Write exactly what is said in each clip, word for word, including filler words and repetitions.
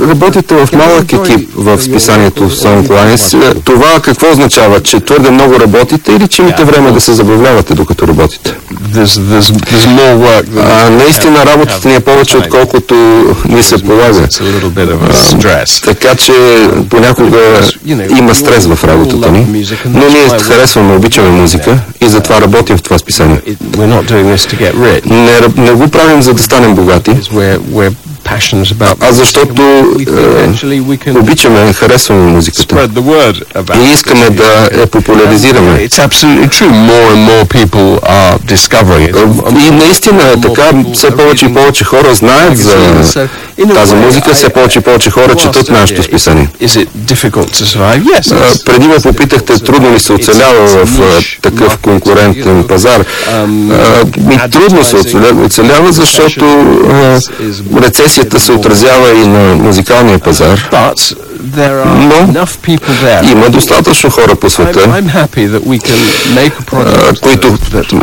работите в малък екип в списанието Songlines. Това какво означава? Че твърде много работите или че имате време да се забавлявате докато работите? There's, there's, there's more work than а, наистина работата ни е повече, отколкото ни се полага. А, така че понякога има стрес в работата ни, но ние харесваме, обичаме музика и затова работим в това списание. Не, не го правим за да станем богати, а защото е, обичаме, харесваме музиката и искаме да я популяризираме. И наистина е така, все повече и повече хора знаят за тази музика, все повече и повече хора четат нашето списание. Преди ме попитахте, трудно ли се оцелява в такъв конкурентен пазар. И трудно се оцелява, защото рецесията се отразява и на музикалния пазар. Но има достатъчно хора по света, които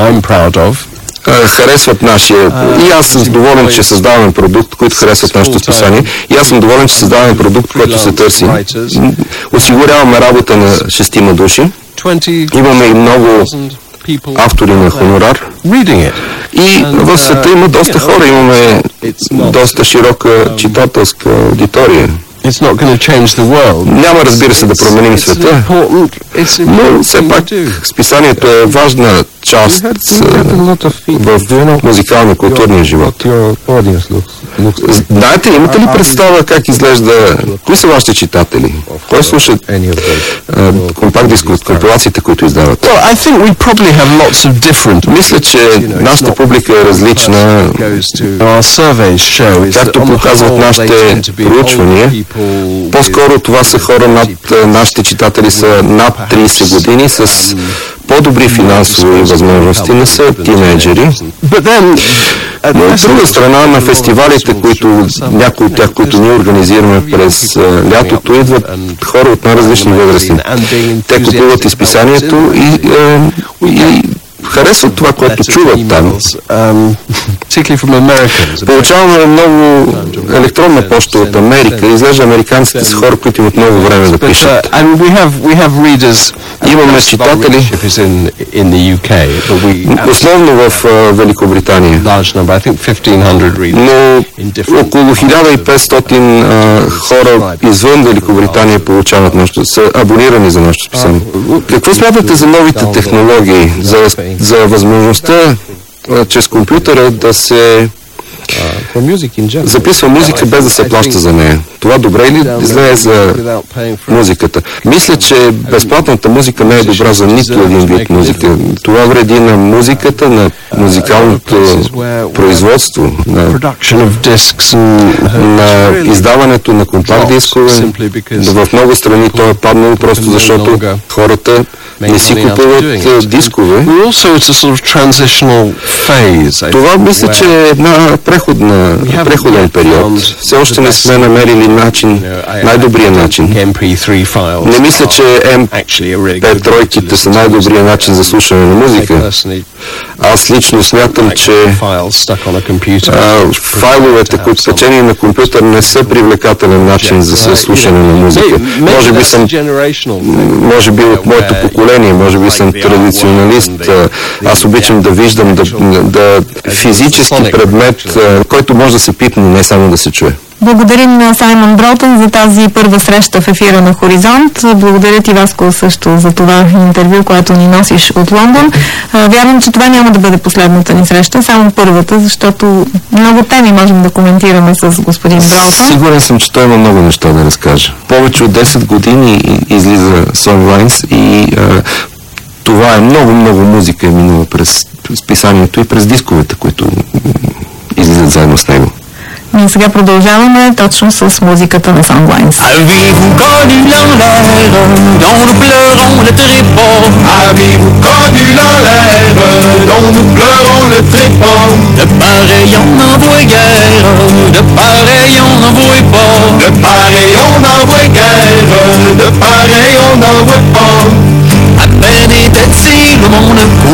харесват нашия... И аз съм доволен, че създаваме продукт, който харесват нашето списание. И аз съм доволен, че създаваме продукт, който се търси. Осигуряваме работа на шестима души. Имаме и много автори на хонорар. И в света има доста хора, имаме доста широка читателска аудитория. Няма, разбира се, да променим света, но все пак списанието е важна част в музикално-културния живот. Знаете, имате ли представа как изглежда, кои са вашите читатели? Кой слушат компакт-диск компилациите, които издават? Мисля, че нашата публика е различна. Както показват нашите проучвания, по-скоро това са хора над, нашите читатели са над трийсет години с по-добри финансови възможности, не са тинейджери. Но от друга страна, на фестивалите, които, някои от тях, които ние организираме през uh, лятото, идват хора от най-различни възрасти. Те купуват изписанието и, uh, и харесват това, което чуват там. Получаваме много електронна почта от Америка. Изглежда американците с хора, които имат много време да пишат. Имаме читатели, основно в Великобритания, но около хиляда и петстотин хора извън Великобритания получават нашето, са абонирани за нашето списание. Какво смятате за новите технологии, за, за възможността чрез компютъра да се записва музика без да се плаща за нея? Това добре или зле е за музиката? Мисля, че безплатната музика не е добра за нито един вид музика. Това вреди на музиката, на музикалното производство, на, на издаването на компакт-дискове. В много страни то е паднало просто защото хората не си купуват дискове. Това мисля, че е една преходна, преходен период. Все още не сме намерили начин, най-добрия начин. Не мисля, че ем пи три-ките са най-добрия начин за слушане на музика. Аз лично смятам, че а, файловете, които качени на компютър, не са привлекателен начин за слушане на музика. Може би съм, може би от моето поколение, може би съм традиционалист. Аз обичам да виждам да, да физически предмет, който може да се пипне, не само да се чуе. Благодарим на Саймън Бротън за тази първа среща в ефира на Хоризонт. Благодаря ти, Васко, също за това интервю, което ни носиш от Лондон. Вярвам, че това няма да бъде последната ни среща, само първата, защото много теми можем да коментираме с господин Бротън. Сигурен съм, че той има много неща да разкаже. Повече от десет години излиза Songlines и а, това е много-много музика е минала през списанието и през дисковете, които излизат заедно с него. Ние сега продължаваме точно с музиката на Songlines. Avez-vous connu l'envers dont nous pleurons le tréport? Avez-vous connu l'envers dont nous pleurons le tréport? De pareil on n'en voit guère, de pareil on n'en voit pas. De pareil on n'en voit guère, de pareil on n'en voit pas. À peine était-il le monde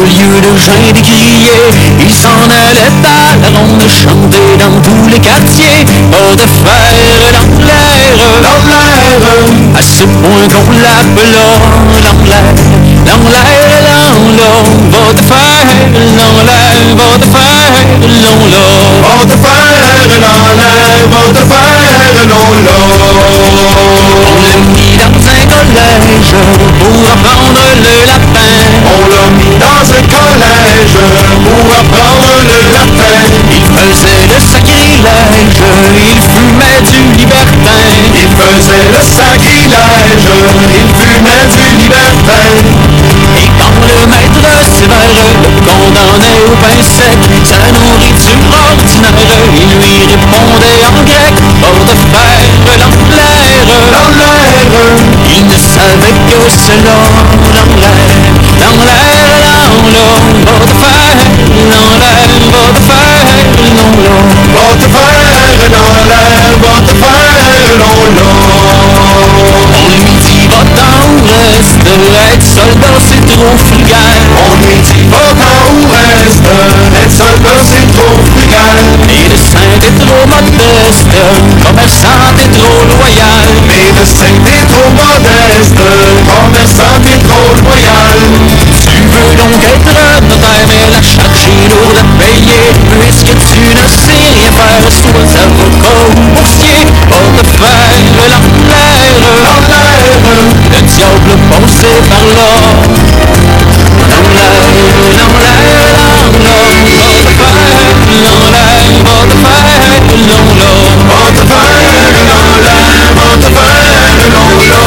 lieu de geindre et de crier, il s'en allait à la ronde chanter dans tous les quartiers. Bord de fer dans l'air, dans l'air, à ce point qu'on l'appela dans l'air, dans l'air, dans l'eau. Bord de fer dans l'air, bord de fer dans l'eau. Bord de fer dans l'air, bord de fer dans l'eau. On l'a mis dans un collège pour apprendre le latin. On l'a mis dans un collège pour apprendre le latin. Il faisait le sacrilège, il fumait du libertin. Il faisait le sacrilège, il fumait du libertin. Et quand le maître sévère le condamnait au pain sec, sa nourriture ordinaire, il lui répondait en grec. Bord de fer dans l'air, dans l'air, il ne savait que cela. Dans l'air, dans l'air, dans l'eau. Bord de fer dans l'air, bord de fer dans l'eau. Bord de fer dans l'air, bord de fer dans l'eau. On lui dit va-t'en ou reste, être soldat c'est trop frugal. On lui dit va-t'en ou reste, être soldat c'est trop frugal. Médecin t'es trop modeste, commerçant t'es trop loyal. Médecin t'es trop modeste, commerçant t'es trop loyal. Tu veux donc être notaire, mais la charge est lourde à payer. Puisque tu ne sais rien faire, sois avocat ou boursier. Bord de fer dans l'air, dans l'air, le diable pensait par là. Dans l'air, dans l'air, dans l'eau. Bord de fer dans l'air, bord de fer dans l'eau. Bord de fer dans l'air, bord de fer dans l'eau.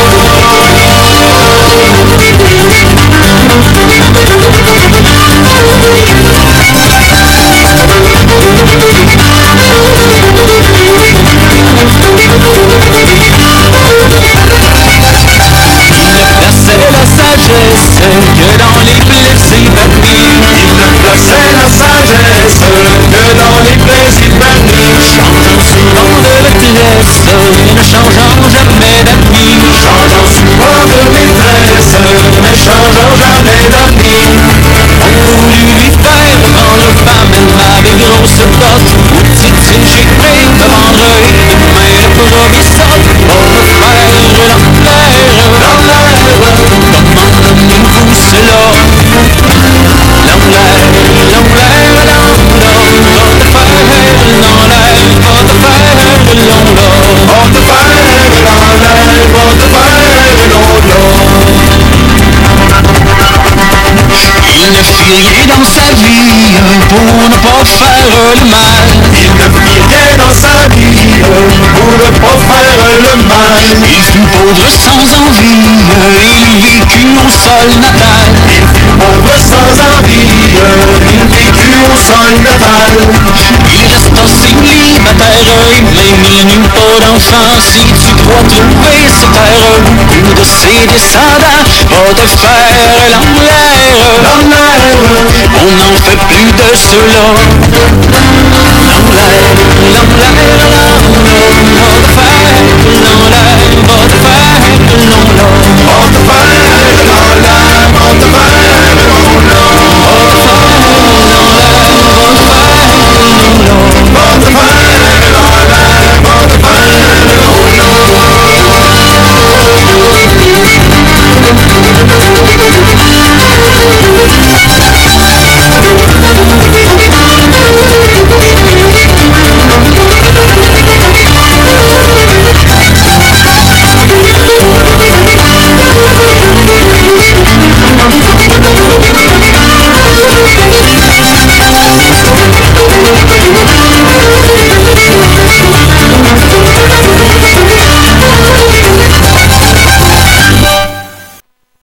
Que dans les plaisirs permis, il ne plaçait la sagesse que dans les plaisirs permis. Changeant souvent de maîtresse, ne changeant jamais d'amis. Changeant souvent de maîtresse, ne changeant jamais d'amis. On voulut lui faire vendre femme, elle m'avait grosse botte. Au petit j'ai pris de vendre et demain le premier sort. Bord de fer dans l'air, dans l'air, comment nommez-vous cela? Dans l'air, dans l'air, dans l'eau. Bord de fer dans l'air, bord de fer dans l'eau. Bord de fer dans l'air, bord de fer dans l'eau. Il ne fit rien dans sa vie pour ne pas faire le mal. Il ne fit rien dans sa vie pour ne pas faire le mal. Il fut pauvre sans envie, il vécut au sol natal. Il fut pauvre sans envie, il vécut au sol natal. Il resta célibataire, il n'eut pas d'enfant. Si tu crois trouver sur terre une de ses descendants, bord de fer dans l'air, dans l'air, on n'en fait plus de cela. Dans l'air,